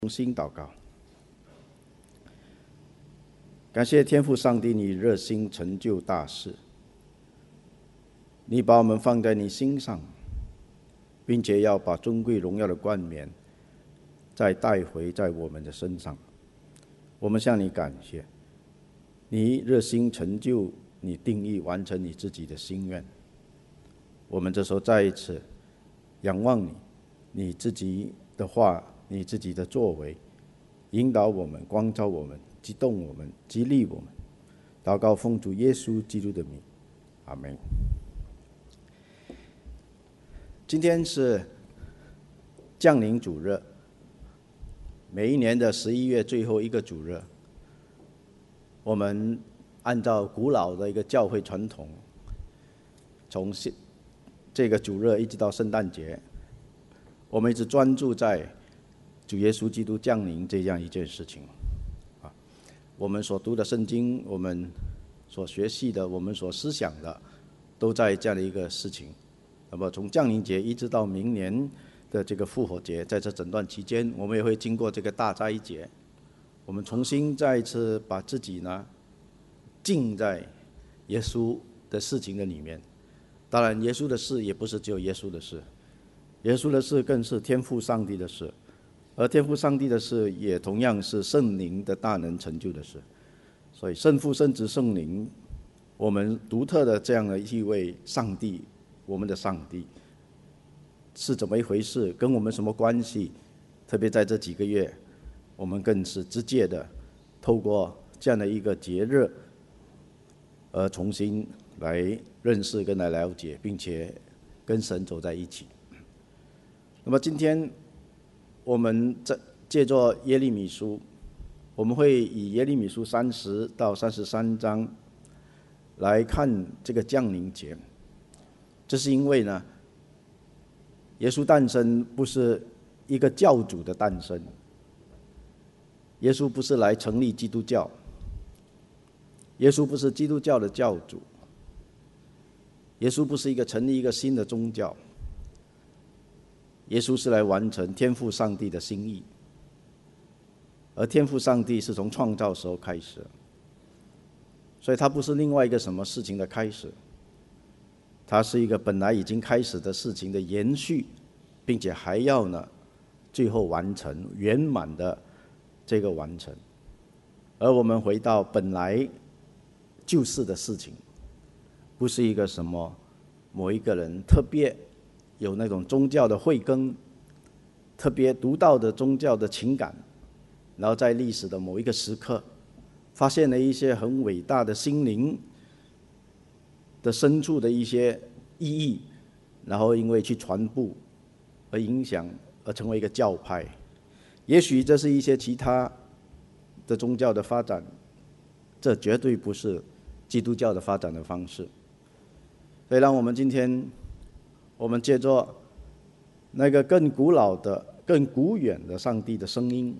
同心祷告。感谢天父上帝，你热心成就大事，你把我们放在你心上，并且要把尊贵荣耀的冠冕再带回在我们的身上。我们向你感谢，你热心成就，你定义完成你自己的心愿。我们这时候再一次仰望你，你自己的话，你自己的作为，引导我们，光照我们，激动我们，激励我们。祷告奉主耶稣基督的名，阿们。今天是降临主日，每一年的11月最后一个主日，我们按照古老的一个教会传统，从这个主日一直到圣诞节，我们一直专注在主耶稣基督降临这样一件事情。我们所读的圣经，我们所学习的，我们所思想的，都在这样的一个事情。那么从降临节一直到明年的这个复活节，在这整段期间，我们也会经过这个大斋节，我们重新再一次把自己呢浸在耶稣的事情的里面。当然耶稣的事也不是只有耶稣的事，耶稣的事更是天父上帝的事，而天父上帝的事也同样是圣灵的大能成就的事。所以圣父圣子圣灵，我们独特的这样的一位上帝，我们的上帝是怎么一回事，跟我们什么关系？特别在这几个月，我们更是直接的透过这样的一个节日而重新来认识跟来了解，并且跟神走在一起。那么今天我们借着耶利米书，我们会以耶利米书30到33章来看这个降临节。这是因为呢，耶稣诞生不是一个教主的诞生，耶稣不是来成立基督教，耶稣不是基督教的教主，耶稣不是成立一个新的宗教，耶稣是来完成天父上帝的心意。而天父上帝是从创造时候开始，所以他不是另外一个什么事情的开始，他是一个本来已经开始的事情的延续，并且还要呢最后完成圆满的这个完成。而我们回到本来就是的事情，不是一个什么某一个人特别有那种宗教的慧根，特别独到的宗教的情感，然后在历史的某一个时刻发现了一些很伟大的心灵的深处的一些意义，然后因为去传播而影响而成为一个教派。也许这是一些其他的宗教的发展，这绝对不是基督教的发展的方式。所以让我们今天我们借着那个更古老的更古远的上帝的声音，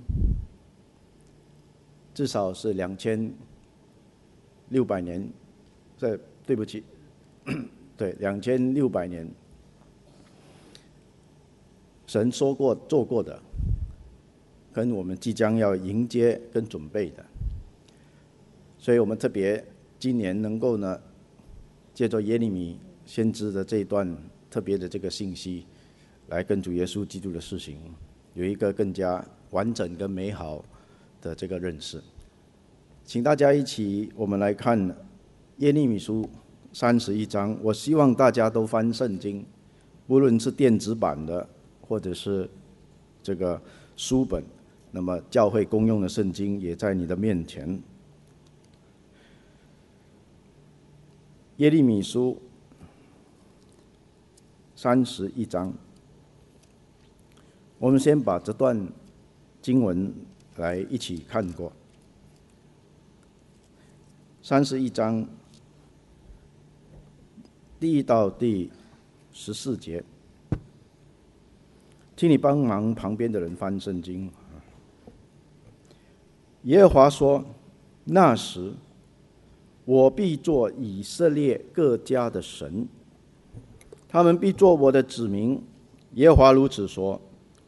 至少是2600年，对不起，对，2600年，神说过做过的，跟我们即将要迎接跟准备的。所以我们特别今年能够呢，借着耶利米先知的这一段特别的这个信息，来跟主耶稣基督的事情有一个更加完整跟美好的这个认识。请大家一起我们来看耶利米书31章。我希望大家都翻圣经，无论是电子版的或者是这个书本，那么教会公用的圣经也在你的面前。耶利米书31章，我们先把这段经文来一起看过。31章第1到第14节，请你帮忙旁边的人翻圣经。耶和华说：那时我必做以色列各家的神，他们必做我的子民。耶和华如此说：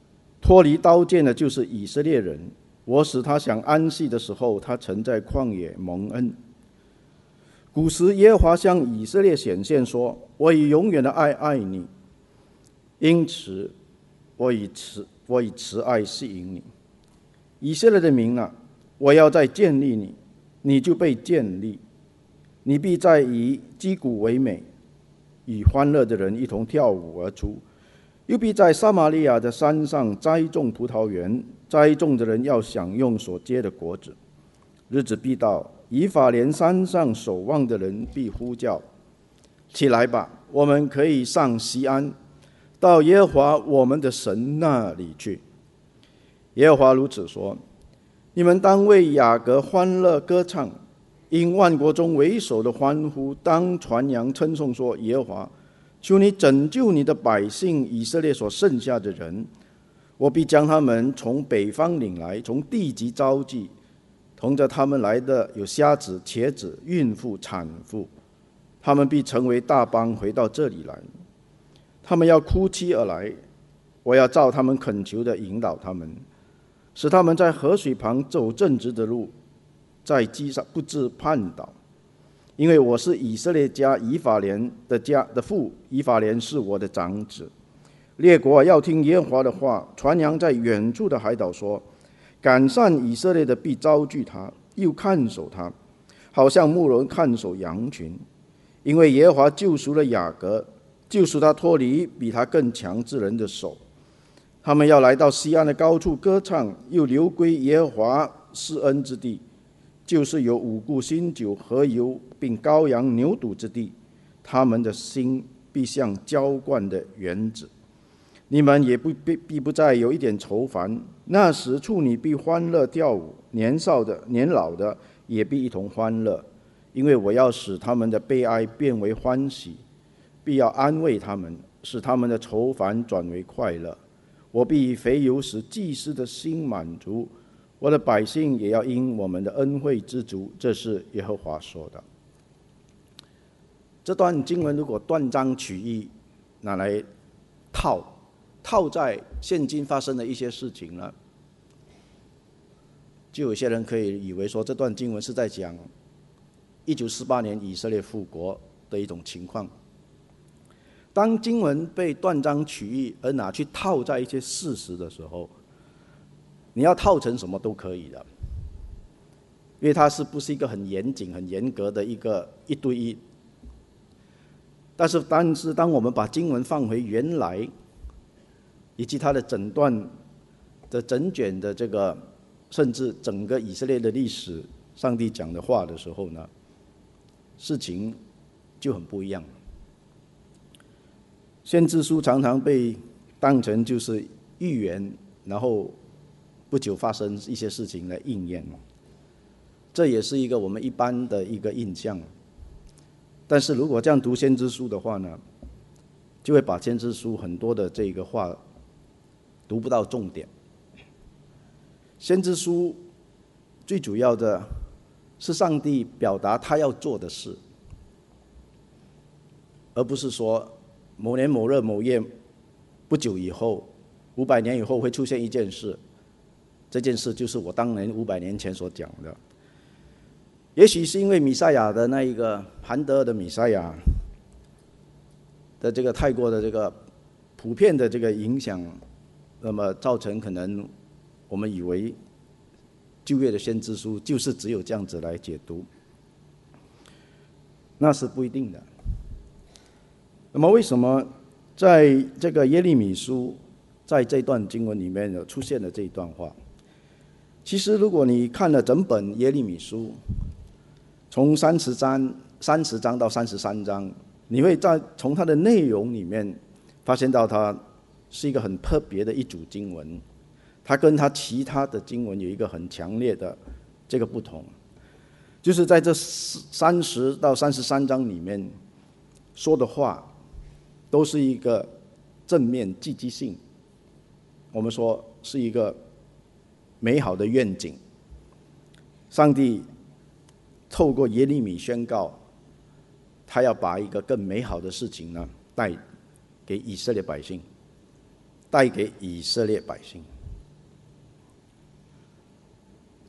脱离刀剑的就是以色列人。我使他享安息的时候，他曾在旷野蒙恩。古时耶和华向以色列显现说：我以永远的爱爱你，因此我以慈爱吸引你。以色列的民啊，我要再建立你，你就被建立，你必再以击鼓为美，与欢乐的人一同跳舞而出。又必在撒玛利亚的山上栽种葡萄园，栽种的人要享用所结的果子。日子必到，以法莲山上守望的人必呼叫：起来吧，我们可以上西安，到耶和华我们的神那里去。耶和华如此说：你们当为雅各欢乐歌唱，因万国中为首的欢呼，当传扬称颂说：耶和华，求你拯救你的百姓以色列所剩下的人，我必将他们从北方领来，从地极召集，同着他们来的有瞎子、瘸子、孕妇、产妇，他们必成为大邦，回到这里来。他们要哭泣而来，我要照他们恳求的引导他们，使他们在河水旁走正直的路，在机上不致绊倒。因为我是以色列家以法莲的家的父，以法莲是我的长子。列国要听耶和华的话，传扬在远处的海岛说：赶上以色列的必招聚他，又看守他，好像牧人看守羊群。因为耶和华救赎了雅各，救赎他脱离比他更强之人的手。他们要来到西安的高处歌唱，又流归耶和华施恩之地，就是有五谷新酒和油，并羔羊牛犊之地。他们的心必像浇灌的园子，你们也必不再有一点愁烦。那时处女必欢乐跳舞，年少的年老的也必一同欢乐，因为我要使他们的悲哀变为欢喜，必要安慰他们，使他们的愁烦转为快乐。我必以肥油使祭司的心满足，我的百姓也要因我们的恩惠知足。这是耶和华说的。这段经文如果断章取义拿来套在现今发生的一些事情呢，就有些人可以以为说这段经文是在讲1948年以色列复国的一种情况。当经文被断章取义而拿去套在一些事实的时候，你要套成什么都可以的，因为它是不是一个很严谨很严格的一对一。但是当我们把经文放回原来以及它的整段的整卷的这个甚至整个以色列的历史上帝讲的话的时候呢，事情就很不一样。先知书常常被当成就是预言，然后不久发生一些事情来应验，这也是一个我们一般的一个印象。但是如果这样读先知书的话呢，就会把先知书很多的这个话读不到重点。先知书最主要的是上帝表达他要做的事，而不是说某年某日某夜不久以后500年以后会出现一件事，这件事就是我当年500年前所讲的。也许是因为弥赛亚的那一个韩德尔的弥赛亚的这个太过的这个普遍的这个影响，那么造成可能我们以为旧约的先知书就是只有这样子来解读，那是不一定的。那么为什么在这个耶利米书在这段经文里面有出现了这一段话？其实如果你看了整本耶利米书，从30章到33章，你会从它的内容里面发现到它是一个很特别的一组经文，它跟它其他的经文有一个很强烈的这个不同，就是在这30到33章里面说的话都是一个正面积极性，我们说是一个美好的愿景。上帝透过耶利米宣告，他要把一个更美好的事情呢带给以色列百姓，带给以色列百姓。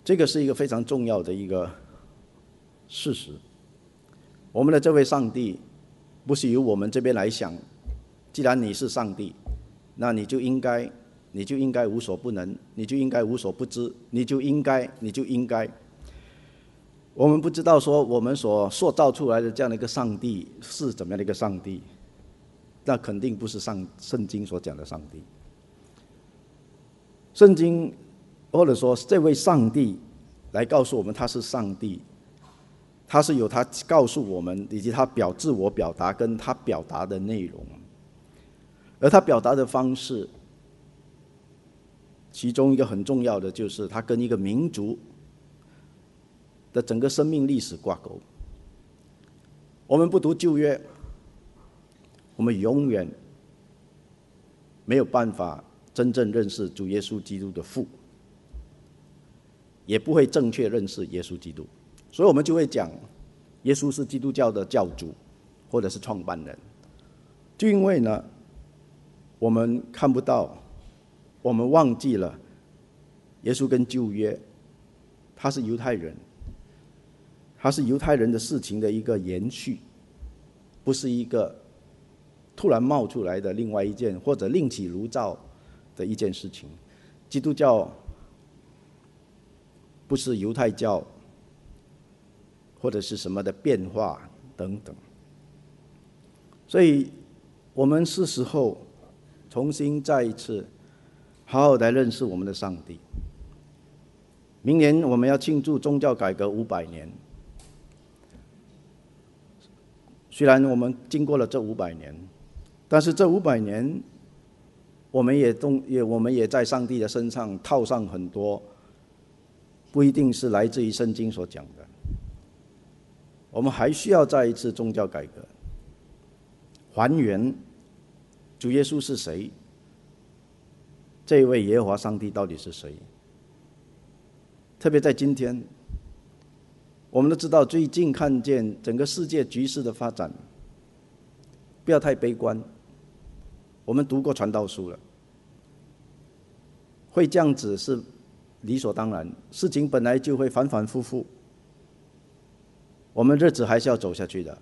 这个是一个非常重要的一个事实。我们的这位上帝不是由我们这边来想，既然你是上帝，那你就应该无所不能，你就应该无所不知，你就应该。我们不知道说我们所塑造出来的这样的一个上帝是怎么样的一个上帝，那肯定不是圣经所讲的上帝。圣经或者说这位上帝来告诉我们他是上帝，他是有他告诉我们以及他自我表达跟他表达的内容，而他表达的方式其中一个很重要的就是他跟一个民族的整个生命历史挂钩。我们不读旧约，我们永远没有办法真正认识主耶稣基督的父，也不会正确认识耶稣基督。所以我们就会讲耶稣是基督教的教主或者是创办人，就因为呢我们看不到，我们忘记了耶稣跟旧约他是犹太人，他是犹太人的事情的一个延续，不是一个突然冒出来的另外一件或者另起炉灶的一件事情。基督教不是犹太教或者是什么的变化等等，所以我们是时候重新再一次好好来认识我们的上帝。明年我们要庆祝宗教改革500年，虽然我们经过了这500年，但是这500年我们也在上帝的身上套上很多不一定是来自于圣经所讲的。我们还需要再一次宗教改革，还原主耶稣是谁，这一位耶和华上帝到底是谁。特别在今天，我们都知道最近看见整个世界局势的发展，不要太悲观。我们读过传道书了，会这样子是理所当然，事情本来就会反反复复，我们日子还是要走下去的。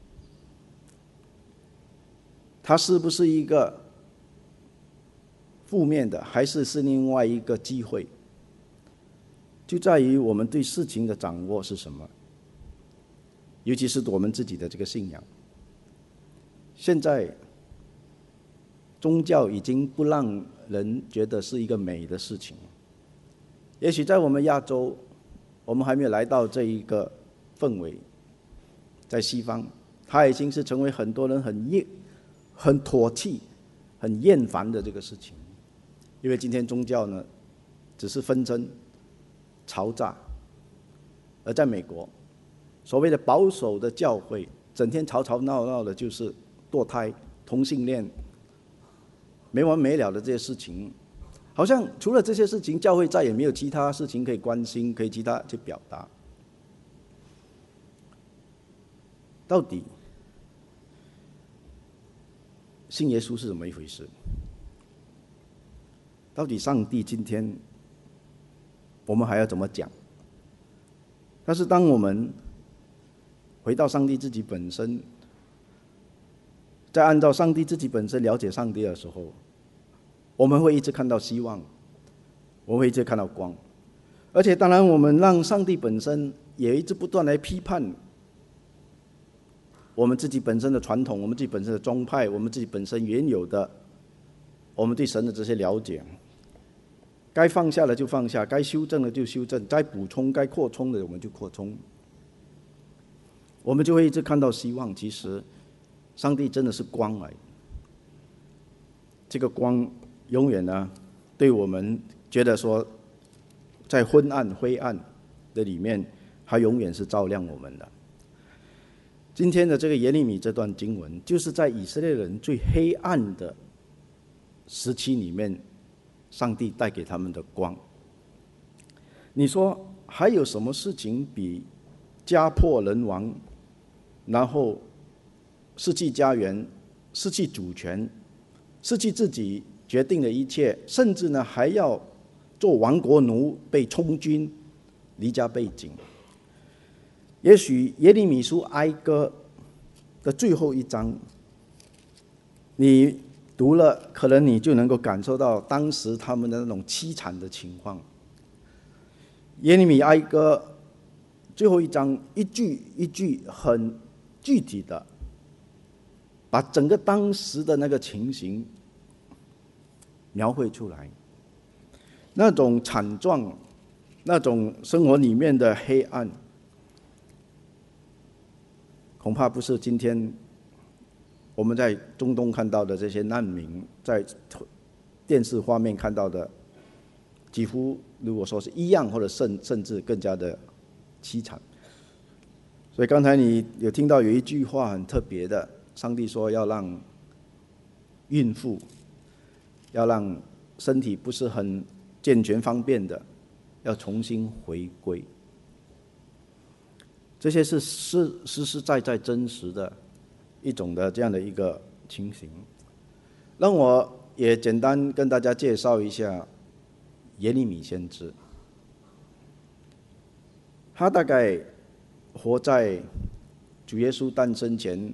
它是不是一个负面的，还是另外一个机会，就在于我们对事情的掌握是什么，尤其是我们自己的这个信仰。现在宗教已经不让人觉得是一个美的事情，也许在我们亚洲我们还没有来到这一个氛围，在西方它已经是成为很多人很唾弃很厌烦的这个事情。因为今天宗教呢只是纷争嘈杂，而在美国所谓的保守的教会整天吵吵闹闹的，就是堕胎同性恋没完没了的这些事情，好像除了这些事情教会再也没有其他事情可以关心，可以其他去表达。到底信耶稣是怎么一回事？到底上帝今天我们还要怎么讲？但是当我们回到上帝自己本身，再按照上帝自己本身了解上帝的时候，我们会一直看到希望，我们会一直看到光。而且当然我们让上帝本身也一直不断来批判我们自己本身的传统，我们自己本身的宗派，我们自己本身原有的我们对神的这些了解，该放下的就放下，该修正的就修正，该补充该扩充的我们就扩充，我们就会一直看到希望。其实上帝真的是光来，这个光永远呢对我们觉得说在昏暗灰暗的里面，它永远是照亮我们的。今天的这个耶利米这段经文，就是在以色列人最黑暗的时期里面，上帝带给他们的光。你说还有什么事情比家破人亡，然后失去家园，失去主权，失去自己决定的一切，甚至呢还要做亡国奴，被充军， 离家背景。也许耶利米书哀歌的最后一章，你读了，可能你就能够感受到当时他们的那种凄惨的情况。耶利米哀歌最后一章，一句一句很具体的把整个当时的那个情形描绘出来，那种惨状，那种生活里面的黑暗，恐怕不是今天我们在中东看到的这些难民，在电视画面看到的，几乎如果说是一样，或者甚至更加的凄惨。所以刚才你有听到有一句话很特别的，上帝说要让孕妇，要让身体不是很健全方便的，要重新回归。这些是实实在在真实的一种的这样的一个情形。让我也简单跟大家介绍一下耶利米先知。他大概活在主耶稣诞生前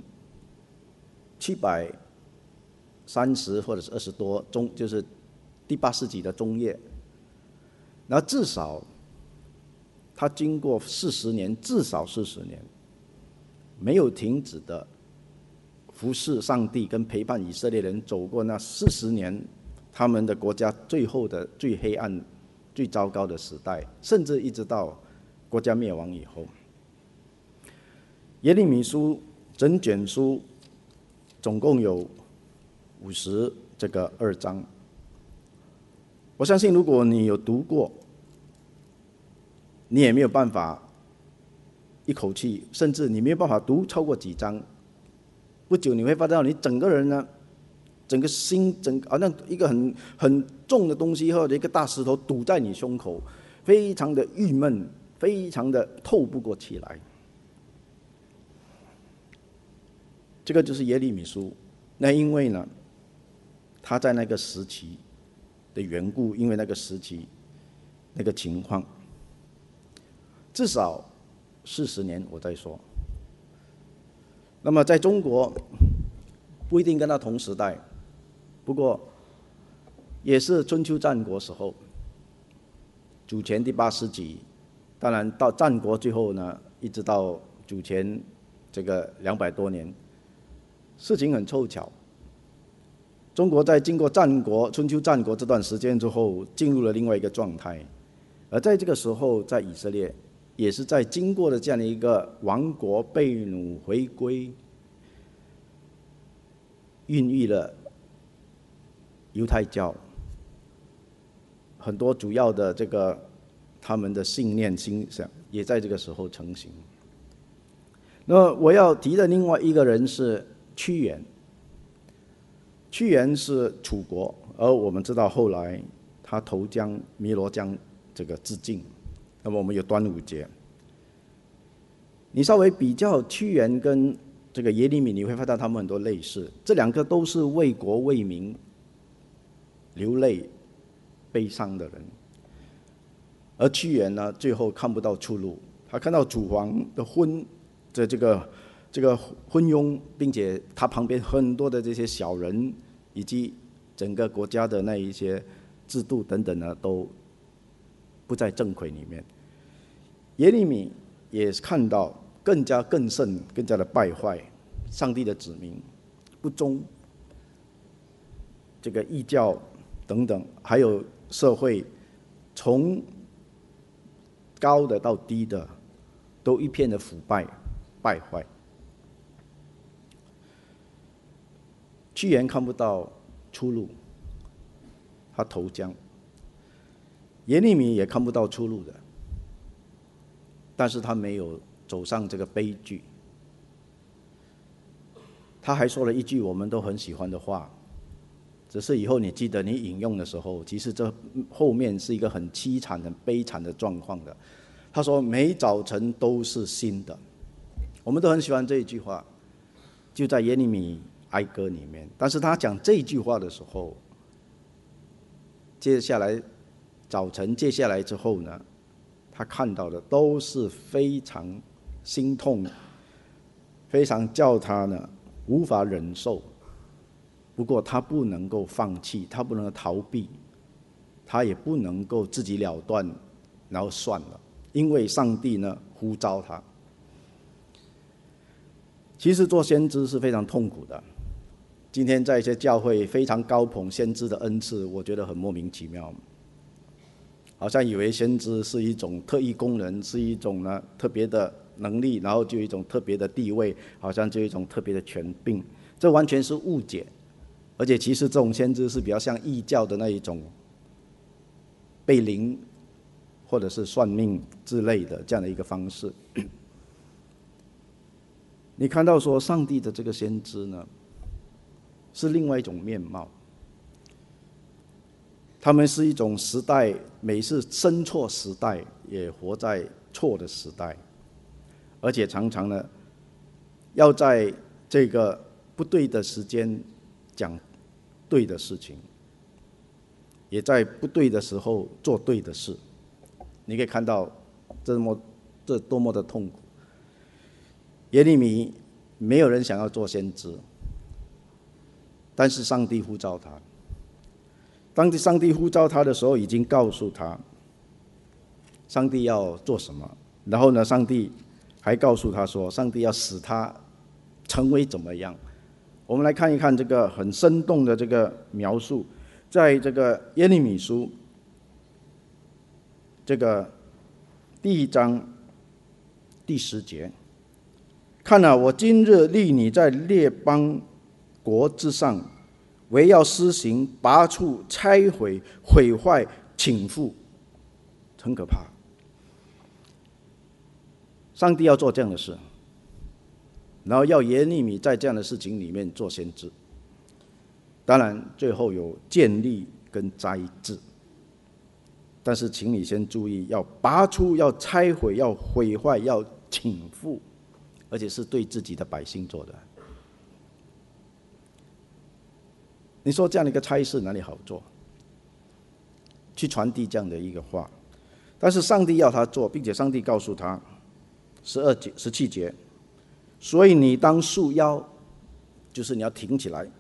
730或者是20多，就是第8世纪的中叶。然后至少他经过40年，至少40年，没有停止的服侍上帝跟陪伴以色列人走过那40年，他们的国家最后的最黑暗、最糟糕的时代，甚至一直到国家灭亡以后。耶利米书整卷书总共有52章。我相信如果你有读过，你也没有办法一口气，甚至你没有办法读超过几章，不久你会发现你整个人呢，整个心好像一个很重的东西或者一个大石头堵在你胸口，非常的郁闷，非常的透不过气来。这个就是耶利米书。那因为呢，他在那个时期的缘故，因为那个时期那个情况，至少40年我在说。那么在中国不一定跟他同时代，不过也是春秋战国时候，主前第8世纪。当然到战国最后呢，一直到主前这个200多年，事情很凑巧，中国在经过春秋战国这段时间之后，进入了另外一个状态。而在这个时候，在以色列也是在经过了这样的一个亡国被掳回归，孕育了犹太教很多主要的这个他们的信念心想，也在这个时候成型。那我要提的另外一个人是屈原。屈原是楚国，而我们知道后来他投江汨罗江这个自尽。那么我们有端午节，你稍微比较屈原跟这个耶利米，你会发现他们很多类似，这两个都是为国为民流泪悲伤的人。而屈原呢，最后看不到出路，他看到楚皇的这个昏庸，并且他旁边很多的这些小人，以及整个国家的那一些制度等等呢，都不在正轨里面。耶利米也看到更甚、更加的败坏，上帝的子民不忠，这个异教等等，还有社会从高的到低的，都一片的腐败败坏。屈原看不到出路，他投江；耶利米也看不到出路的，但是他没有走上这个悲剧。他还说了一句我们都很喜欢的话，只是以后你记得你引用的时候，其实这后面是一个很凄惨、很悲惨的状况的。他说：“每早晨都是新的。”我们都很喜欢这一句话，就在耶利米哀歌里面。但是他讲这句话的时候，接下来早晨接下来之后呢， 他看到的都是非常心痛，非常叫他呢无法忍受。不过他不能够放弃，他不能够逃避，他也不能够自己了断，然后算了，因为上帝呢呼召他。其实做先知是非常痛苦的。今天在一些教会非常高捧先知的恩赐，我觉得很莫名其妙，好像以为先知是一种特异功能，是一种呢特别的能力，然后就有一种特别的地位，好像就有一种特别的权柄，这完全是误解。而且其实这种先知是比较像异教的那一种被灵或者是算命之类的这样的一个方式。你看到说上帝的这个先知呢是另外一种面貌，他们是一种时代，每次生错时代，也活在错的时代，而且常常呢要在这个不对的时间讲对的事情，也在不对的时候做对的事。你可以看到这多么的痛苦。耶利米没有人想要做先知，但是上帝呼召他。当上帝呼召他的时候，已经告诉他上帝要做什么，然后呢上帝还告诉他说上帝要使他成为怎么样。我们来看一看这个很生动的这个描述，在这个耶利米书这个第1章第10节，看啊，我今日立你在列邦国之上，唯要施行拔除、拆毁、毁坏、倾覆，很可怕。上帝要做这样的事，然后要耶利米在这样的事情里面做先知。当然最后有建立跟栽治，但是请你先注意，要拔出、要拆毁、要毁坏、要倾覆，而且是对自己的百姓做的。你说这样的一个差事哪里好做？去传递这样的一个话，但是上帝要他做，并且上帝告诉他17节，所以你当束腰，就是你要挺起来，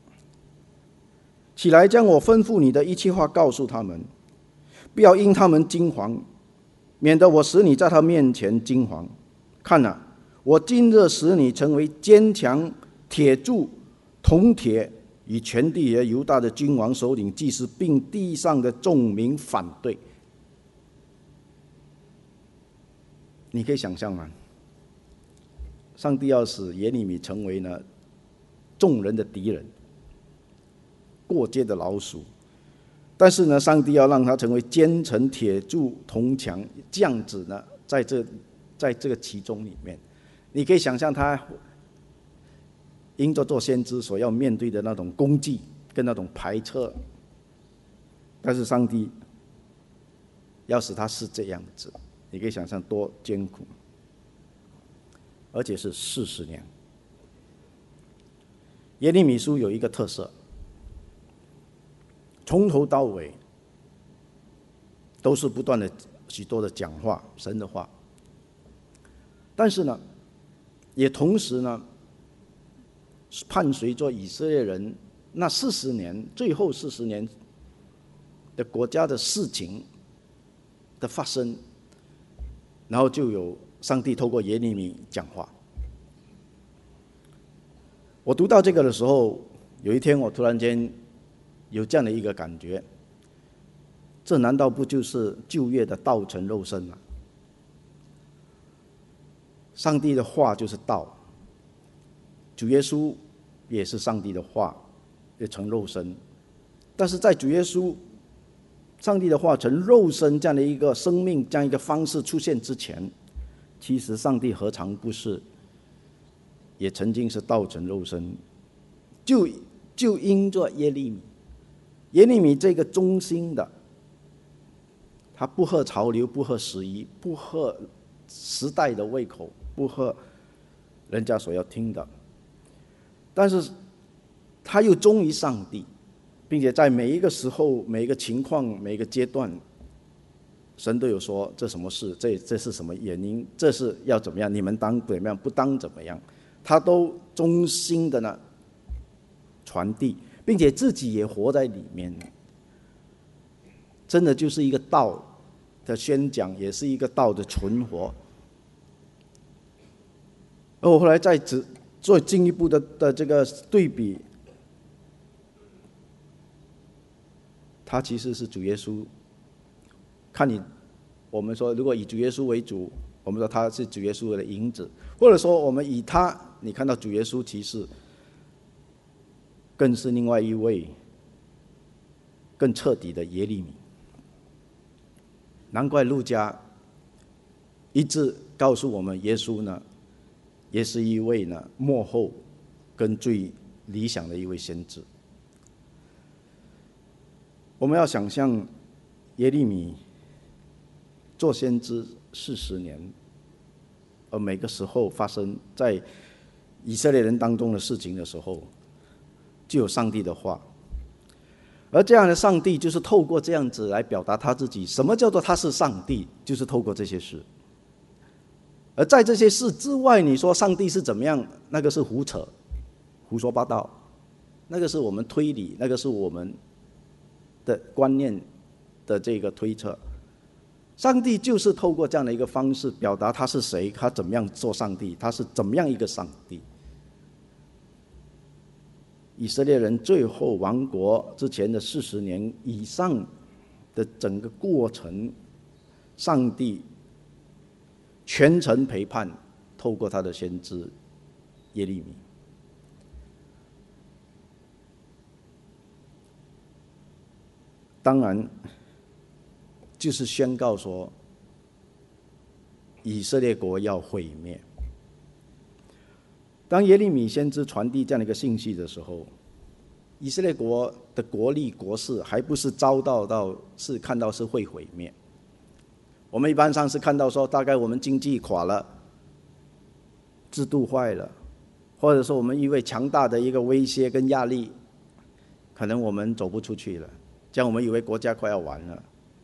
起来将我吩咐你的一切话告诉他们，不要因他们惊惶，免得我使你在他面前惊惶。看啊，我今日使你成为坚强铁柱、铜铁，与全地和犹大的君王、首领、祭司，并地上的众民反对。你可以想象吗？上帝要使耶利米成为呢众人的敌人，过街的老鼠，但是呢，上帝要让他成为坚城、铁柱、铜墙，这样子呢，在这个其中里面，你可以想象他因着做先知所要面对的那种攻击跟那种排斥，但是上帝要使他是这样子，你可以想象多艰苦，而且是40年。耶利米书有一个特色，从头到尾都是不断的许多的讲话，神的话，但是呢，也同时呢，伴随着以色列人那40年，最后40年的国家的事情的发生，然后就有上帝透过耶利米讲话。我读到这个的时候，有一天我突然间有这样的一个感觉，这难道不就是旧约的道成肉身吗？上帝的话就是道，主耶稣也是上帝的话，也成肉身。但是在主耶稣上帝的话成肉身这样的一个生命，这样一个方式出现之前，其实上帝何尝不是也曾经是道成肉身？就因着耶利米这个中心的，他不合潮流，不合时宜，不合时代的胃口，不合人家所要听的，但是他又忠于上帝，并且在每一个时候、每一个情况、每一个阶段， 神都有说这什么事，这是什么原因，这是要怎么样，你们当怎么样，不当怎么样，他都忠心的呢传递，并且自己也活在里面，真的就是一个道的宣讲，也是一个道的存活。而我后来再做进一步的这个对比，他其实是主耶稣。看你，我们说如果以主耶稣为主，我们说他是主耶稣的影子，或者说我们以他，你看到主耶稣其实更是另外一位更彻底的耶利米。难怪路加一直告诉我们，耶稣呢也是一位呢末后跟最理想的一位先知。我们要想象耶利米做先知40年，而每个时候发生在以色列人当中的事情的时候，就有上帝的话，而这样的上帝就是透过这样子来表达他自己。什么叫做他是上帝？就是透过这些事。而在这些事之外，你说上帝是怎么样，那个是胡扯、胡说八道，那个是我们推理，那个是我们的观念的这个推测。上帝就是透过这样的一个方式表达他是谁，他怎么样做上帝，他是怎么样一个上帝。以色列人最后亡国之前的40年以上的整个过程，上帝全程陪伴，透过他的先知耶利米。当然就是宣告说以色列国要毁灭。当耶利米先知传递这样的一个信息的时候，以色列国的国力国势还不是遭到是看到是会毁灭。我们一般上是看到说大概我们经济垮了，制度坏了，或者说我们因为强大的一个威胁跟压力，可能我们走不出去了，这样我们以为国家快要完了。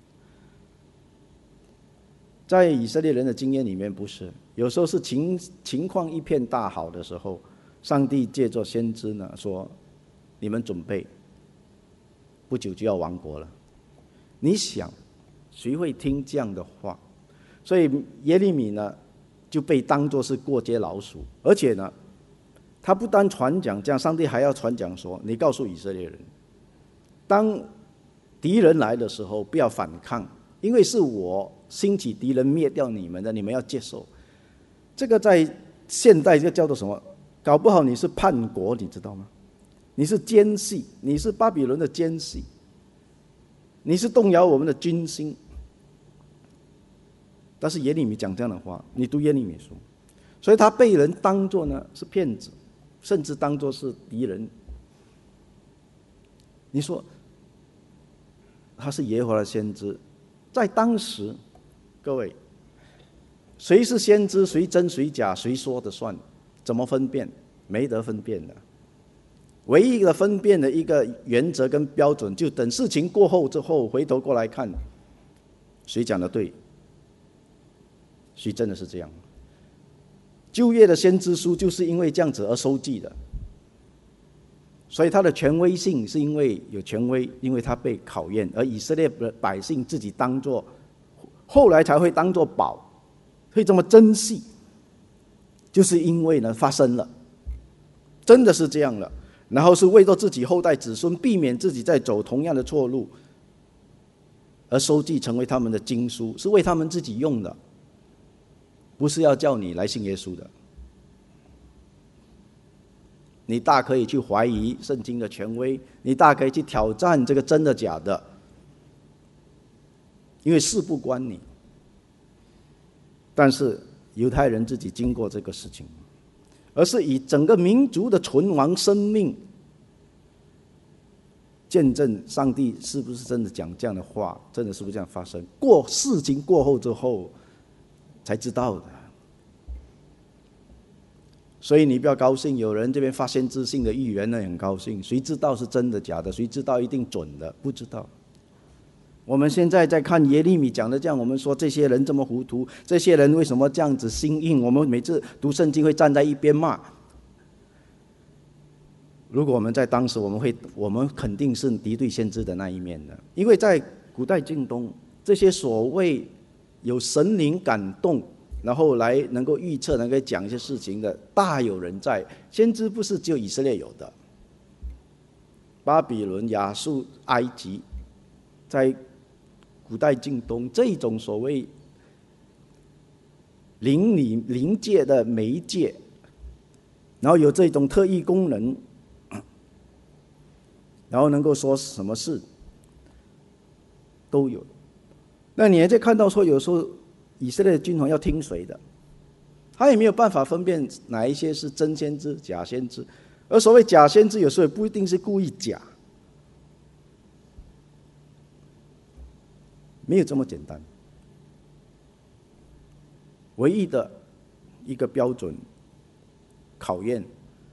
在以色列人的经验里面不是，有时候是情况一片大好的时候，上帝借着先知呢说，你们准备，不久就要亡国了。你想谁会听这样的话？所以耶利米呢就被当作是过街老鼠，而且呢他不单传讲这样，上帝还要传讲说，你告诉以色列人，当敌人来的时候不要反抗，因为是我兴起敌人灭掉你们的，你们要接受。这个在现代就叫做什么？搞不好你是叛国，你知道吗？你是奸细，你是巴比伦的奸细，你是动摇我们的军心。但是耶利米讲这样的话，你读耶利米书，所以他被人当作呢是骗子，甚至当作是敌人。你说他是耶和华的先知，在当时，各位，谁是先知，谁真谁假，谁说的算？怎么分辨？没得分辨的。唯一的分辨的一个原则跟标准，就等事情过后之后，回头过来看，谁讲的对，谁真的是这样。旧约的先知书就是因为这样子而收记的，所以他的权威性是因为有权威，因为他被考验，而以色列的百姓自己当作，后来才会当作宝，会这么珍惜，就是因为呢发生了，真的是这样了。然后是为了自己后代子孙避免自己再走同样的错路，而收记成为他们的经书，是为他们自己用的，不是要叫你来信耶稣的。你大可以去怀疑圣经的权威，你大可以去挑战这个真的假的，因为事不关你。但是犹太人自己经过这个事情，而是以整个民族的存亡生命见证上帝是不是真的讲这样的话，真的是不是这样发生，事情过后之后才知道的。所以你不要高兴，有人这边发先知性的预言呢，很高兴，谁知道是真的假的，谁知道一定准的，不知道。 我们现在在看耶利米讲的这样，我们说这些人这么糊涂，这些人为什么这样子心硬？我们每次读圣经会站在一边骂。如果我们在当时，我们肯定是敌对先知的那一面的，因为在古代近东，这些所谓有神灵感动，然后来能够预测、能够讲一些事情的，大有人在。先知不是只有以色列有的，巴比伦、亚述、埃及，在古代近东这种所谓灵界的媒介，然后有这种特异功能，然后能够说什么事都有。那你也在看到说，有时候以色列的君王要听谁的，他也没有办法分辨哪一些是真先知、假先知。而所谓假先知，有时候也不一定是故意假，没有这么简单。唯一的一个标准考验，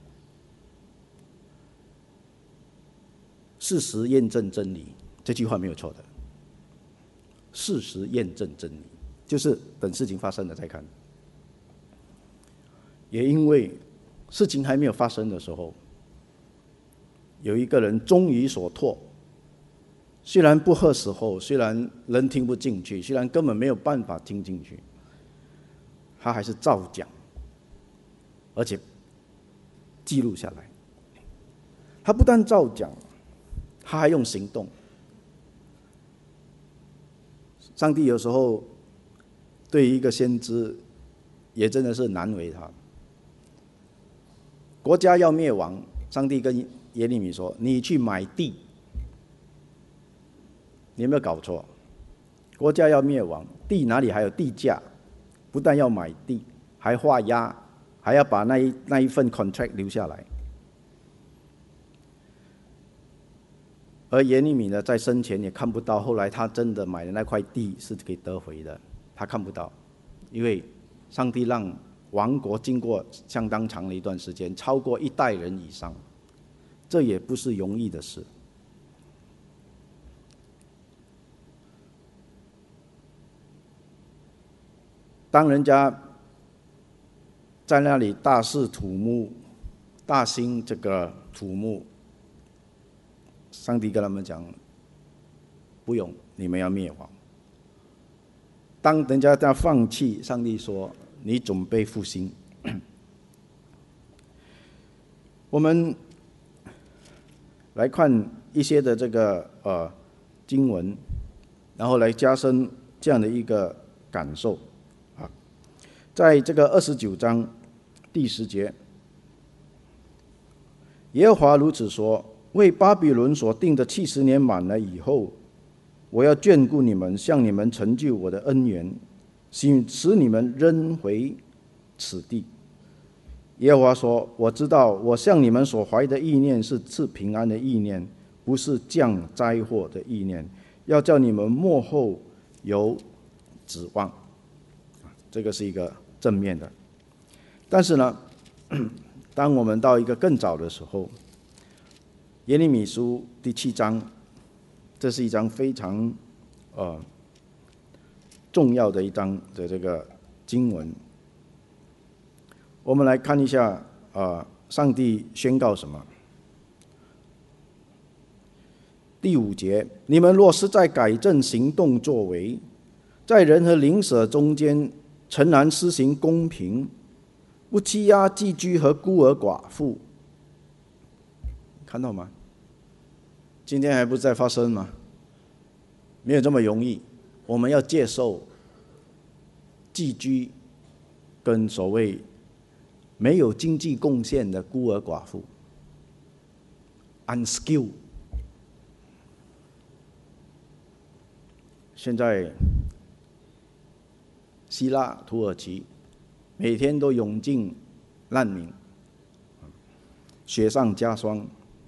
事实验证真理，这句话没有错的。事实验证真理，就是等事情发生了再看。也因为事情还没有发生的时候，有一个人忠于所托，虽然不合时候，虽然人听不进去，虽然根本没有办法听进去，他还是照讲，而且记录下来。他不但照讲，他还用行动。上帝有时候对一个先知也真的是难为他。国家要灭亡，上帝跟耶利米说：“你去买地。”你有没有搞错？国家要灭亡，地哪里还有地价？不但要买地，还画押，还要把那一份 contract 留下来。而耶利米呢，在生前也看不到，后来他真的买的那块地是可以得回的，他看不到，因为上帝让王国经过相当长的一段时间，超过1代人以上，这也不是容易的事。当人家在那里大肆土木、大兴这个土木，上帝跟他们讲：“不用，你们要灭亡。”当人家在放弃，上帝说：“你准备复兴。”我们来看一些的这个经文，然后来加深这样的一个感受啊。在这个29章第10节，耶和华如此说：“为巴比伦所定的70年满了以后，我要眷顾你们，向你们成就我的恩源，使你们扔回此地。”耶和华说：“我知道，我向你们所怀的意念是赐平安的意念，不是降灾祸的意念，要叫你们末后有指望。”这个是一个正面的。但是呢，当我们到一个更早的时候，耶利米书第7章，这是一章非常重要的一章的这个经文。我们来看一下上帝宣告什么。第5节：“你们若是在改正行动作为，在人和邻舍中间诚然施行公平，不欺压寄居和孤儿寡妇。”看到吗？今天还不是在发生吗？没有这么容易。我们要接受寄居跟所谓没有经济贡献的孤儿寡妇 ，unskilled。现在希腊、土耳其每天都涌进难民，雪上加霜，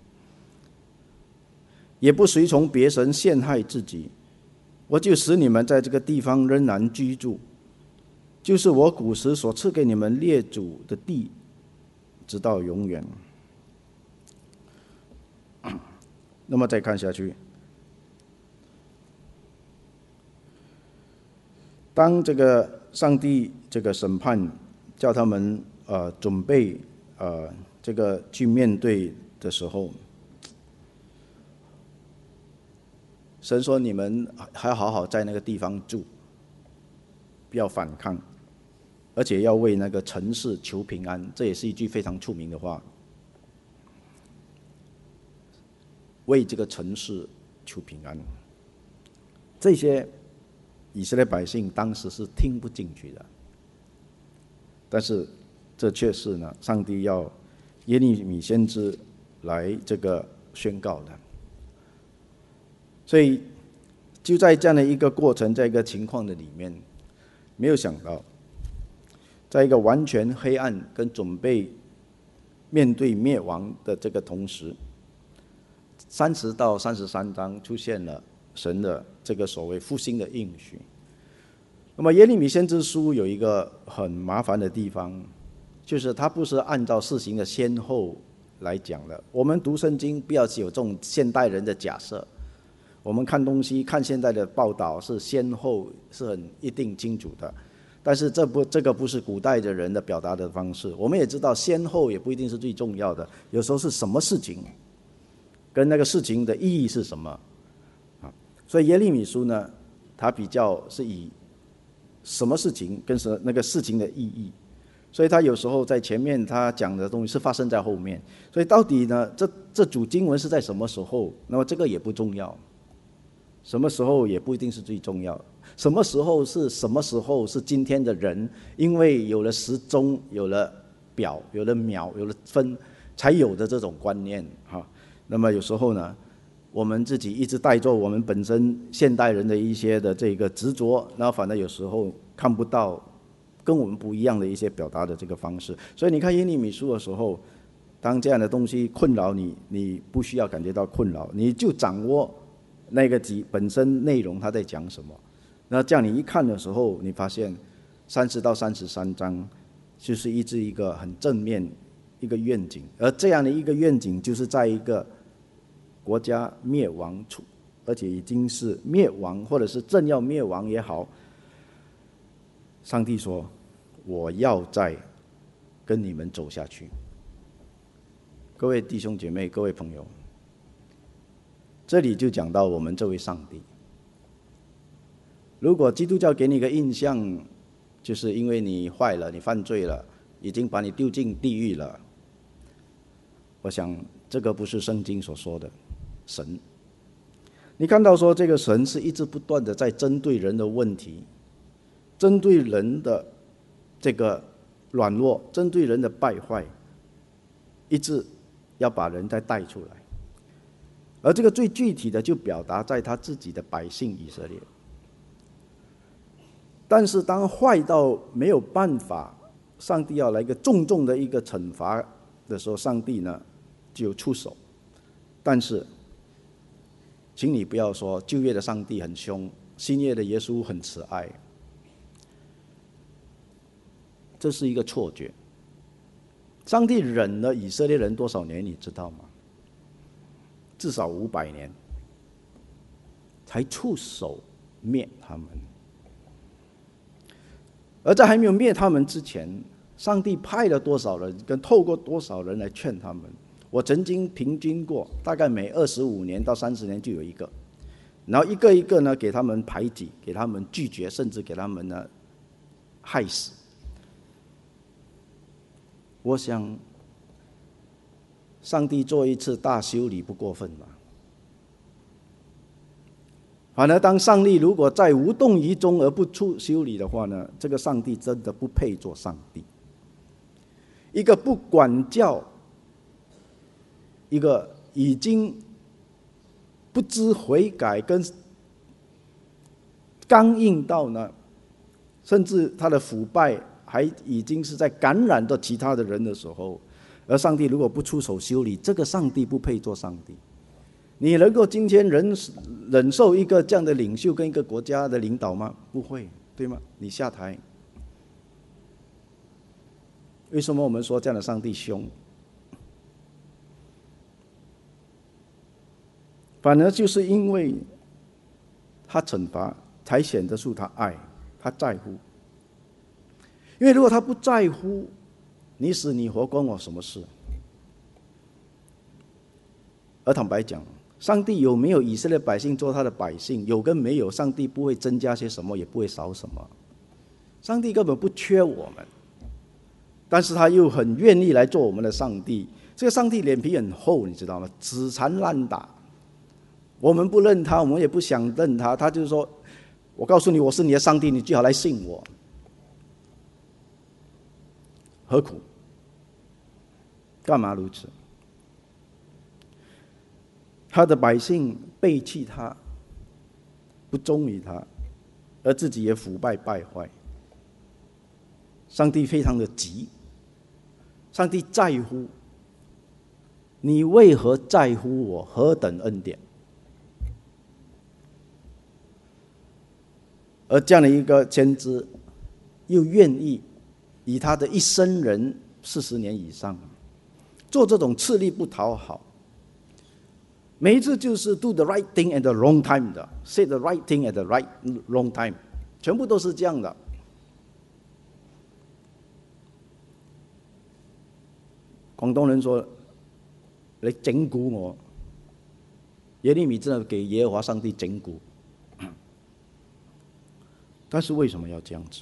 也不随从别神陷害自己，我就使你们在这个地方仍然居住，就是我古时所赐给你们列祖的地，直到永远。那么再看下去， 当这个上帝这个审判叫他们准备这个去面对的时候，神说你们还好好在那个地方住，不要反抗，而且要为那个城市求平安。这也是一句非常出名的话，为这个城市求平安。这些以色列百姓当时是听不进去的，但是这却是呢，上帝要耶利米先知来这个宣告的。所以就在这样的一个过程，在一个情况的里面，没有想到在一个完全黑暗跟准备面对灭亡的这个同时，30到33章出现了神的这个所谓复兴的应许。那么耶利米先知书有一个很麻烦的地方，就是它不是按照事情的先后来讲的。我们读圣经不要有这种现代人的假设，我们看东西看现在的报道是先后是很一定清楚的，但是这个不是古代的人的表达的方式。我们也知道先后也不一定是最重要的，有时候是什么事情跟那个事情的意义是什么。所以耶利米书呢，它比较是以什么事情跟那个事情的意义，所以他有时候在前面他讲的东西是发生在后面。所以到底呢，这组经文是在什么时候，那么这个也不重要，什么时候也不一定是最重要。什么时候是今天的人，因为有了时钟，有了表，有了秒，有了分，才有的这种观念。那么有时候呢，我们自己一直带着我们本身现代人的一些的这个执着，然后反而有时候看不到跟我们不一样的一些表达的这个方式。所以你看耶利米书的时候，当这样的东西困扰你，你不需要感觉到困扰，你就掌握那个本身内容它在讲什么。那这样你一看的时候，你发现30到33章就是一个很正面一个愿景，而这样的一个愿景就是在一个国家灭亡处，而且已经是灭亡或者是正要灭亡也好，上帝说我要再跟你们走下去。各位弟兄姐妹，各位朋友，这里就讲到我们这位上帝。如果基督教给你一个印象，就是因为你坏了，你犯罪了，已经把你丢进地狱了，我想这个不是圣经所说的神。你看到说这个神是一直不断的在针对人的问题，针对人的这个软弱，针对人的败坏，一直要把人再带出来。而这个最具体的就表达在他自己的百姓以色列。但是当坏到没有办法，上帝要来一个重重的一个惩罚的时候，上帝呢就出手。但是请你不要说旧约的上帝很凶，新约的耶稣很慈爱，这是一个错觉。上帝忍了以色列人多少年你知道吗？至少500年才出手灭他们。而在还没有灭他们之前，上帝派了多少人跟透过多少人来劝他们。我曾经平均过，大概每25年到30年就有一个，然后一个一个呢给他们排挤，给他们拒绝，甚至给他们呢害死。我想上帝做一次大修理不过分吧。反而当上帝如果在无动于衷而不出修理的话呢，这个上帝真的不配做上帝。一个不管教，一个已经不知悔改跟刚硬到呢，甚至他的腐败还已经是在感染到其他的人的时候，而上帝如果不出手修理，这个上帝不配做上帝。你能够今天忍受一个这样的领袖跟一个国家的领导吗？不会，对吗？你下台。为什么我们说这样的上帝凶？反而就是因为他惩罚，才显得出他爱。 他在乎。因为如果他不在乎，你死你活关我什么事？而坦白讲，上帝有没有以色列百姓做他的百姓，有跟没有，上帝不会增加些什么，也不会少什么。上帝根本不缺我们，但是他又很愿意来做我们的上帝。这个上帝脸皮很厚，你知道吗？死缠烂打。我们不认他，我们也不想认他，他就是说，我告诉你，我是你的上帝，你最好来信我。何苦？干嘛如此？他的百姓背弃他，不忠于他，而自己也腐败败坏。上帝非常的急，上帝在乎你，为何在乎我何等恩典？而这样的一个先知，又愿意以他的一生人40年以上，做这种吃力不讨好，每一次就是 do the right thing at the wrong time 的 say the right thing at the wrong time， 全部都是这样的。广东人说，你整蛊我，耶利米真的给耶和华上帝整蛊。但是为什么要这样子？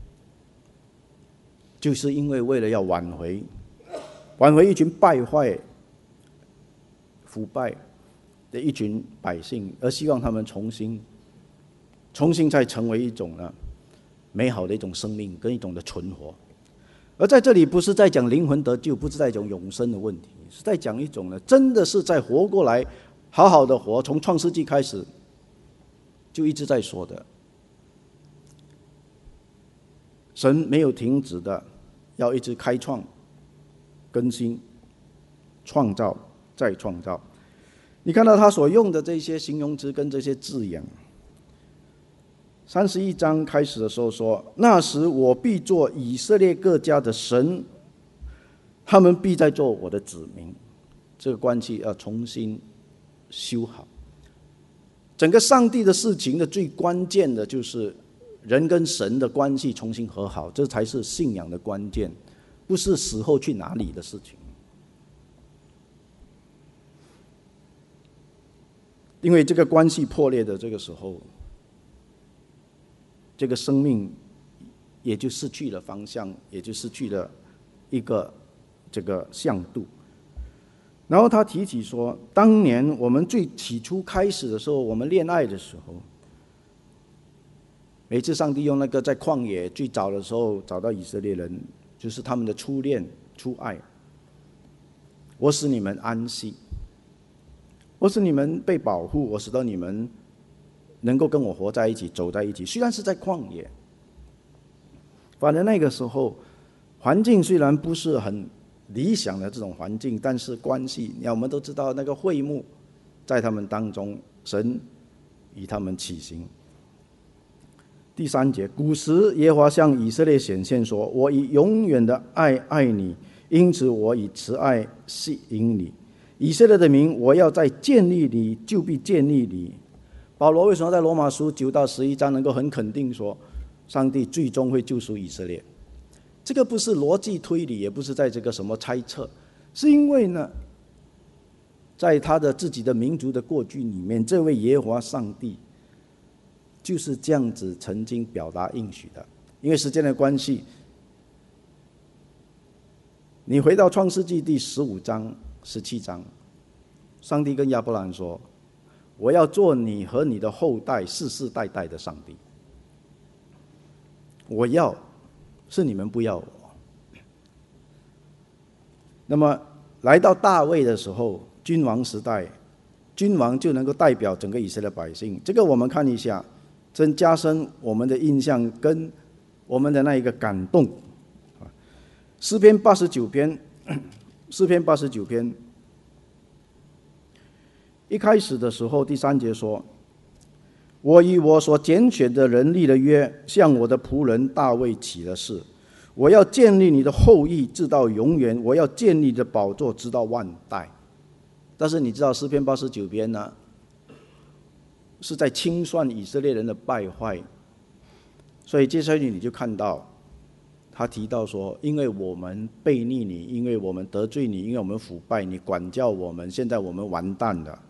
就是因为为了要挽回一群败坏、腐败的一群百姓，而希望他们重新再成为一种美好的一种生命跟一种的存活。而在这里不是在讲灵魂得救，不是在讲永生的问题，是在讲一种真的是在活过来，好好的活。从创世纪开始就一直在说的，神没有停止的，要一直开创、更新、创造再创造。你看到他所用的这些形容词跟这些字眼。31章开始的时候说，那时我必做以色列各家的神，他们必再做我的子民。这个关系要重新修好。整个上帝的事情的最关键的就是人跟神的关系重新和好，这才是信仰的关键，不是死后去哪里的事情。因为这个关系破裂的这个时候，这个生命也就失去了方向，也就失去了一个这个向度。然后他提起说，当年我们最起初开始的时候，我们恋爱的时候，每次上帝用那个在旷野最早的时候找到以色列人，就是他们的初恋初爱。我使你们安息，我使你们被保护，我使到你们能够跟我活在一起，走在一起。虽然是在旷野，反正那个时候环境虽然不是很理想的这种环境，但是关系，我们都知道那个会幕在他们当中，神与他们起行。第3节，古时耶和华向以色列显现说，我以永远的爱爱你，因此我以慈爱吸引你。以色列的名，我要在建立你，就必建立你。保罗为什么在罗马书9到11章能够很肯定说，上帝最终会救赎以色列？这个不是逻辑推理，也不是在这个什么猜测，是因为呢，在他的自己的民族的过去里面，这位耶和华上帝就是这样子曾经表达应许的。因为时间的关系，你回到创世纪第15章、17章，上帝跟亚伯兰说，我要做你和你的后代世世代代的上帝。我要，是你们不要我。那么来到大卫的时候，君王时代，君王就能够代表整个以色列百姓。这个我们看一下，真加深我们的印象跟我们的那一个感动。诗篇89篇，诗篇89篇一开始的时候，第3节说，我与我所拣选的人立了约，向我的仆人大卫起了誓，我要建立你的后裔直到永远，我要建立你的宝座直到万代。但是你知道诗篇89篇呢，是在清算以色列人的败坏， 所以接下去你就看到他提到说，因为我们背逆你，因为我们得罪你，因为我们腐败你，管教我们，现在我们完蛋了，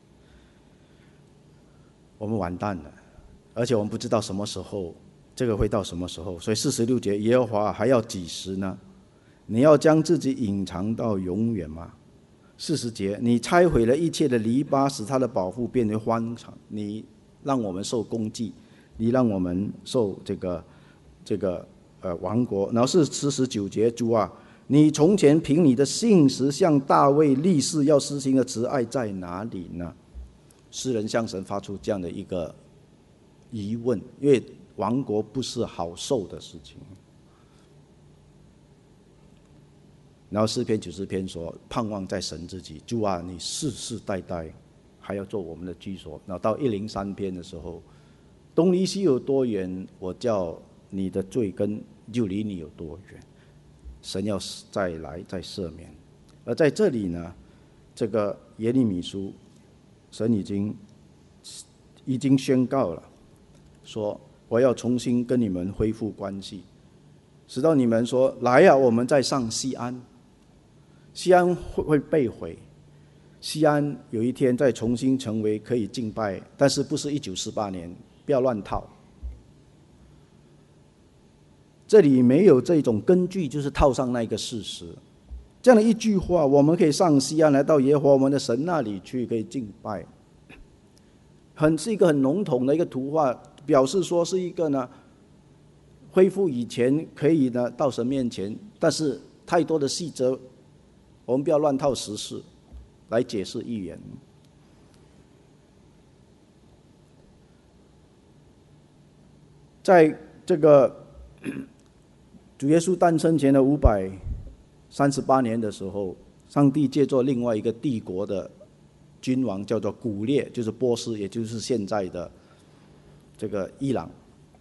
我们完蛋了，而且我们不知道什么时候，这个会到什么时候。所以46节，耶和华还要几时呢？你要将自己隐藏到永远吗？40节，你拆毁了一切的篱笆，使他的保护变为荒场，你让我们受攻击，你让我们受这个亡国。然后是49节，主啊，你从前凭你的信实向大卫立誓要施行的慈爱在哪里呢？诗人向神发出这样的一个疑问，因为亡国不是好受的事情。然后诗篇90篇说，盼望在神自己，主啊，你世世代代还要做我们的居所。然后到103篇的时候，东离西有多远，我叫你的罪根就离你有多远，神要再来再赦免。而在这里呢，这个耶利米书，神已经宣告了，说我要重新跟你们恢复关系，使到你们说，来啊，我们再上西安。西安会被毁，西安有一天再重新成为可以敬拜，但是不是1948年，不要乱套。这里没有这种根据，就是套上那个事实。这样的一句话，我们可以上西安，来到耶和华我们的神那里去，可以敬拜，是一个很笼统的一个图画，表示说是一个呢恢复以前可以呢到神面前，但是太多的细则，我们不要乱套时事来解释预言。在这个主耶稣诞生前的538年的时候，上帝借助另外一个帝国的君王，叫做古列，就是波斯，也就是现在的这个伊朗。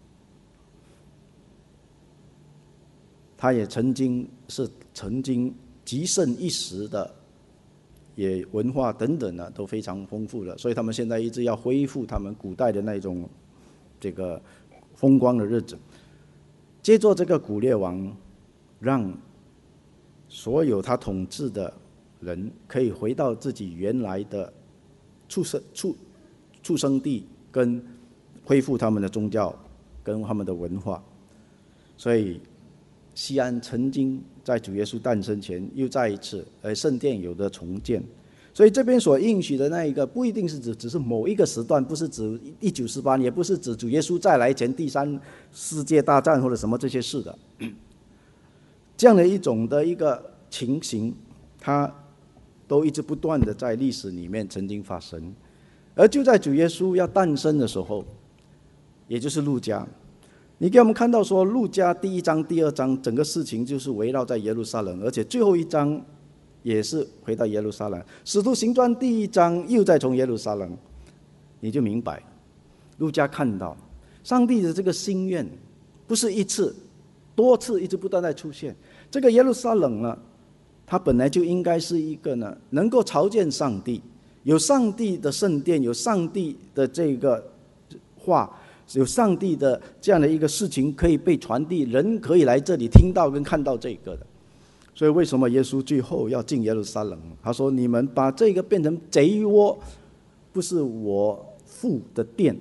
他也曾经极盛一时的，也文化等等呢都非常丰富了，所以他们现在一直要恢复他们古代的那种这个风光的日子。借助这个古列王，让所有他统治的人可以回到自己原来的出生地，跟恢复他们的宗教跟他们的文化。所以西安曾经在主耶稣诞生前又再一次圣殿有的重建。所以这边所应许的那一个不一定是只是某一个时段，不是指1948年，也不是指主耶稣再来前第3世界大战或者什么这些事的。这样的一种的一个情形，它都一直不断的在历史里面曾经发生。而就在主耶稣要诞生的时候，也就是路加，你给我们看到说，路加第1章第2章整个事情就是围绕在耶路撒冷，而且最后一章也是回到耶路撒冷。使徒行传第1章又再从耶路撒冷，你就明白路加看到上帝的这个心愿不是一次，多次一直不断在出现。这个耶路撒冷呢，它本来就应该是一个呢能够朝见上帝，有上帝的圣殿，有上帝的这个话，有上帝的这样的一个事情可以被传递，人可以来这里听到跟看到这个的。所以为什么耶稣最后要进耶路撒冷？他说，你们把这个变成贼窝，不是我父的殿。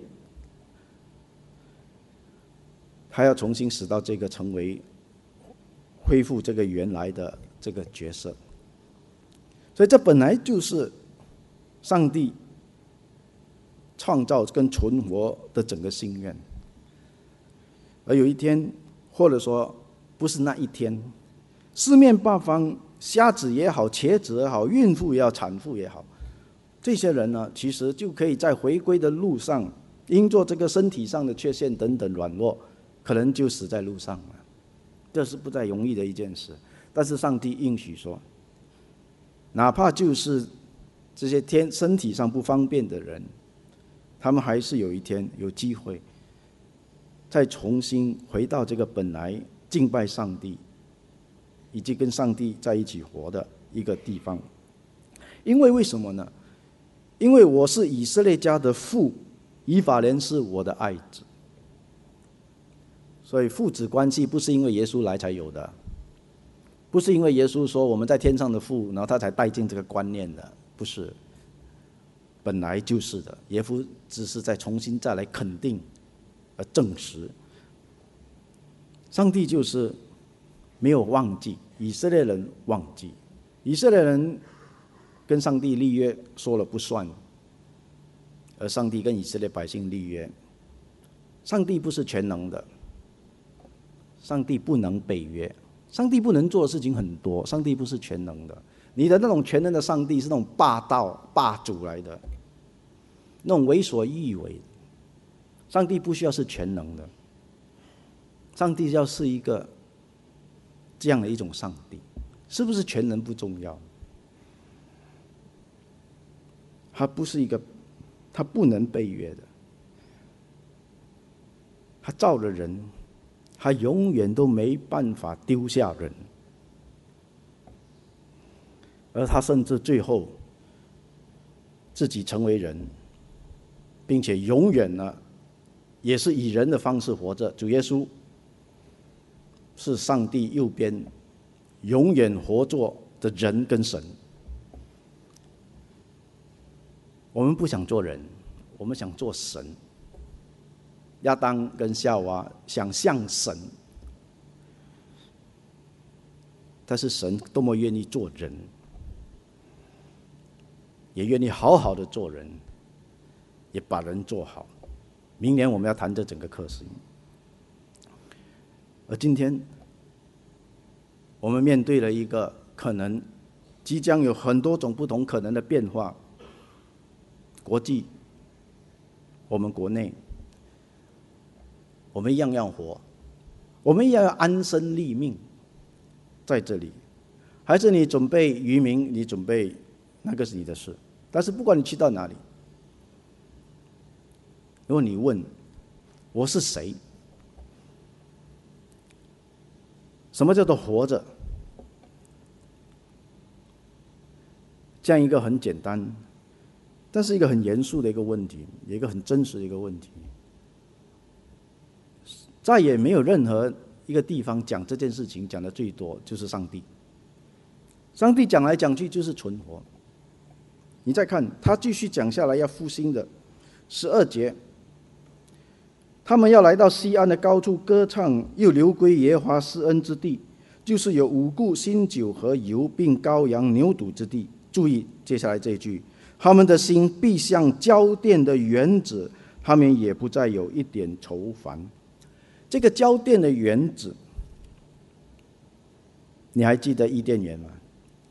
他要重新使到这个成为恢复这个原来的这个角色。所以这本来就是上帝创造跟存活的整个心愿。而有一天，或者说不是那一天，四面八方，瞎子也好，瘸子也好，孕妇也好，产妇也好，这些人呢，其实就可以在回归的路上，因做这个身体上的缺陷等等软弱，可能就死在路上了。这是不太容易的一件事。但是上帝应许说，哪怕就是这些身体上不方便的人，他们还是有一天有机会再重新回到这个本来敬拜上帝以及跟上帝在一起活的一个地方。因为为什么呢？因为我是以色列家的父，以法莲是我的爱子。 所以父子关系不是因为耶稣来才有的，不是因为耶稣说我们在天上的父，然后他才带进这个观念的，不是，本来就是的。耶稣只是再重新再来肯定而证实，上帝就是没有忘记，以色列人忘记，以色列人跟上帝立约说了不算，而上帝跟以色列百姓立约。上帝不是全能的，上帝不能背约，上帝不能做的事情很多，上帝不是全能的。你的那种全能的上帝是那种霸道霸主来的，那种为所欲为。上帝不需要是全能的，上帝要是一个这样的一种上帝，是不是全能不重要，他不是一个，他不能背约的，他造了人，他永远都没办法丢下人，而他甚至最后自己成为人，并且永远呢也是以人的方式活着。主耶稣是上帝右边永远活着的人跟神。我们不想做人，我们想做神。亚当跟夏娃想像神，但是神多么愿意做人，也愿意好好的做人，也把人做好。明年我们要谈这整个课程，而今天我们面对了一个可能即将有很多种不同可能的变化，国际，我们国内，我们一样要活，我们一样要安身立命在这里。还是你准备渔民，你准备那个是你的事，但是不管你去到哪里，如果你问我是谁，什么叫做活着，这样一个很简单但是一个很严肃的一个问题，也一个很真实的一个问题。再也没有任何一个地方讲这件事情讲的最多，就是上帝。上帝讲来讲去就是存活。你再看他继续讲下来要复兴的12节，他们要来到西安的高处歌唱，又流归耶和华施恩之地，就是有五谷新酒和油，并羔羊牛犊之地。注意接下来这一句，他们的心必像交电的原子，他们也不再有一点愁烦。这个交电的原子，你还记得伊甸园吗？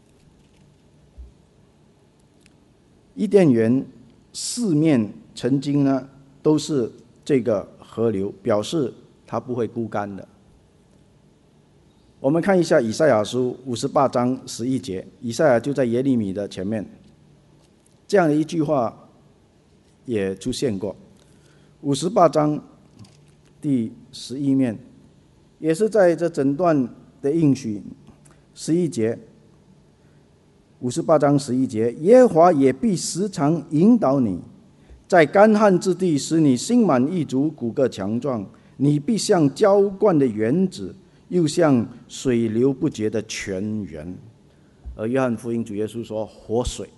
伊甸园四面曾经呢都是这个河流，表示它不会枯干的。我们看一下以赛亚书58章11节，以赛亚就在耶利米的前面，这样的一句话也出现过。58章第11面，也是在这整段的应许11节，58章11节，耶和华也必时常引导你，在干旱之地使你心满意足，骨骼强壮。你必像浇灌的园子，又像水流不竭的泉源。而约翰福音主耶稣说活水，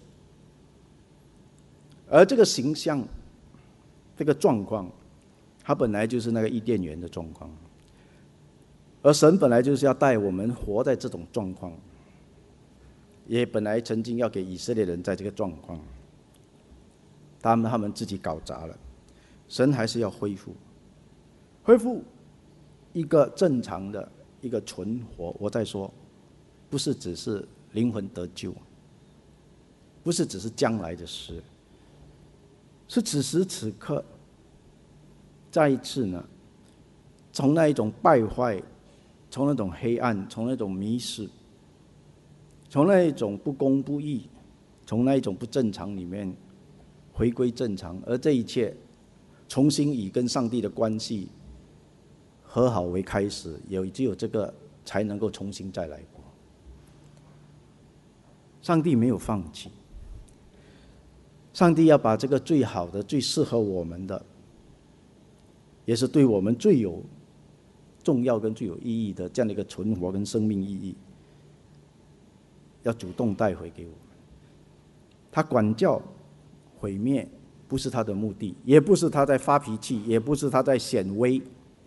而这个形象，这个状况，它本来就是那个伊甸园的状况，而神本来就是要带我们活在这种状况，也本来曾经要给以色列人在这个状况，他们自己搞砸了，神还是要恢复一个正常的一个存活。我再说，不是只是灵魂得救，不是只是将来的事，是此时此刻再一次呢，从那一种败坏，从那种黑暗，从那种迷失，从那一种不公不义，从那一种不正常里面回归正常，而这一切重新以跟上帝的关系和好为开始，只有这个才能够重新再来过。上帝没有放弃，上帝要把这个最好的、最适合我们的，也是对我们最有重要跟最有意义的这样的一个存活跟生命意义，要主动带回给我们。他管教毁灭不是他的目的，也不是他在发脾气，也不是他在显威，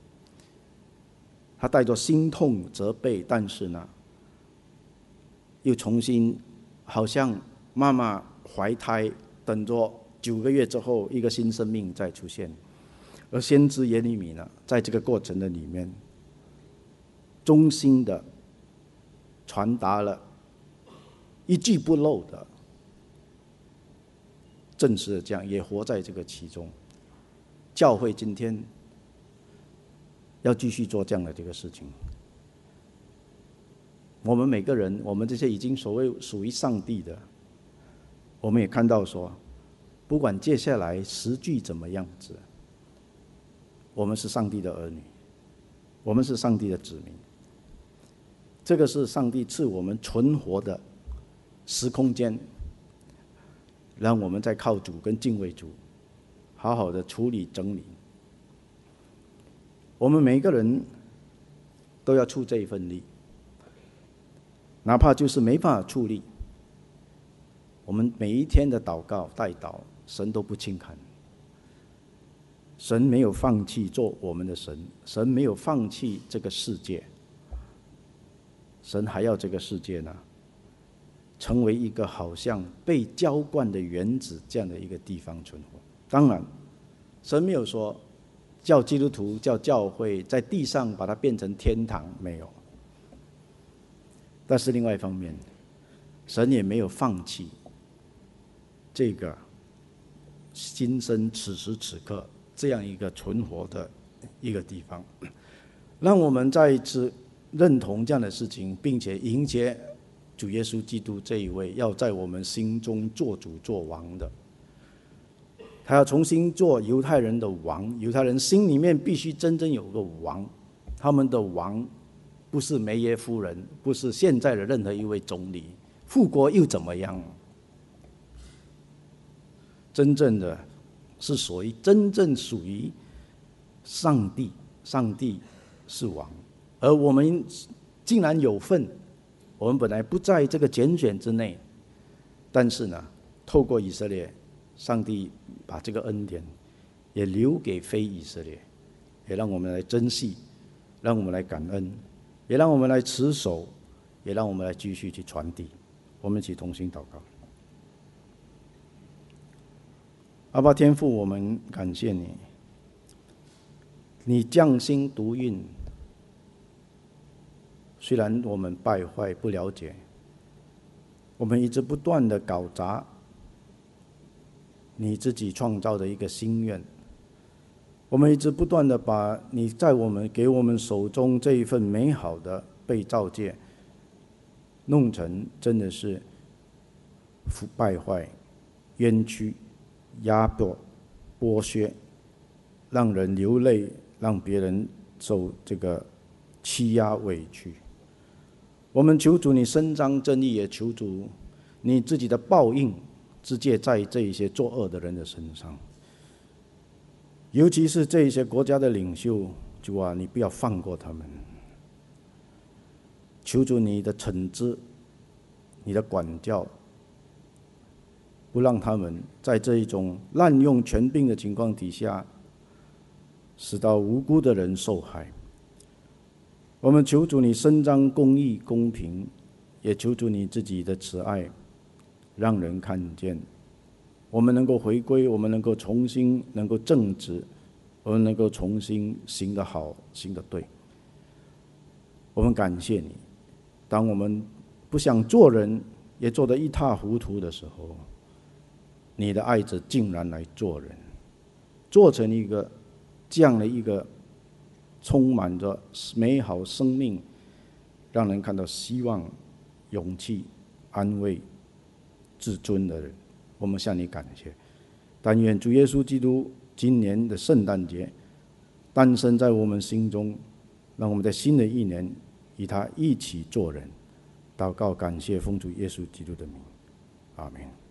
他带着心痛责备，但是呢又重新好像妈妈怀胎等着9个月之后一个新生命再出现。而先知耶利米呢，在这个过程的里面衷心的传达了一句不漏的正式的讲，也活在这个其中。教会今天要继续做这样的这个事情。我们每个人，我们这些已经所谓属于上帝的，我们也看到说，不管接下来时局怎么样子，我们是上帝的儿女，我们是上帝的子民。这个是上帝赐我们存活的时空间，让我们在靠主跟敬畏主，好好的处理整理。我们每一个人都要出这一份力，哪怕就是没办法出力，我们每一天的祷告代祷，神都不轻看。神没有放弃做我们的神，神没有放弃这个世界，神还要这个世界呢成为一个好像被浇灌的园子这样的一个地方存活。当然神没有说叫基督徒叫教会在地上把它变成天堂，没有。但是另外一方面，神也没有放弃这个今生此时此刻这样一个存活的一个地方，让我们再一次认同这样的事情，并且迎接主耶稣基督这一位要在我们心中做主做王的。他要重新做犹太人的王，犹太人心里面必须真正有个王，他们的王不是梅耶夫人，不是现在的任何一位总理，复国又怎么样？真正的是真正属于上帝，上帝是王，而我们竟然有份。我们本来不在这个拣选之内，但是呢，透过以色列，上帝把这个恩典也留给非以色列，也让我们来珍惜，让我们来感恩，也让我们来持守，也让我们来继续去传递。我们一起同心祷告。阿爸天父，我们感谢你，你匠心独运。虽然我们败坏不了解，我们一直不断的搞砸你自己创造的一个心愿，我们一直不断的把你在给我们手中这一份美好的被造界弄成真的是败坏、冤屈、压迫、剥削，让人流泪，让别人受这个欺压委屈。我们求主你伸张正义，也求主你自己的报应直接在这一些作恶的人的身上，尤其是这一些国家的领袖，主啊，你不要放过他们。求主你的惩治，你的管教，不让他们在这一种滥用权柄的情况底下，使到无辜的人受害。我们求主你伸张公义公平，也求主你自己的慈爱，让人看见我们能够回归，我们能够重新能够正直，我们能够重新行得好，行得对。我们感谢你，当我们不想做人也做得一塌糊涂的时候，你的爱子竟然来做人，做成一个这样的一个充满着美好生命，让人看到希望、勇气、安慰、至尊的人。我们向你感谢。但愿主耶稣基督今年的圣诞节诞生在我们心中，让我们在新的一年与他一起做人。祷告感谢奉主耶稣基督的名，阿们。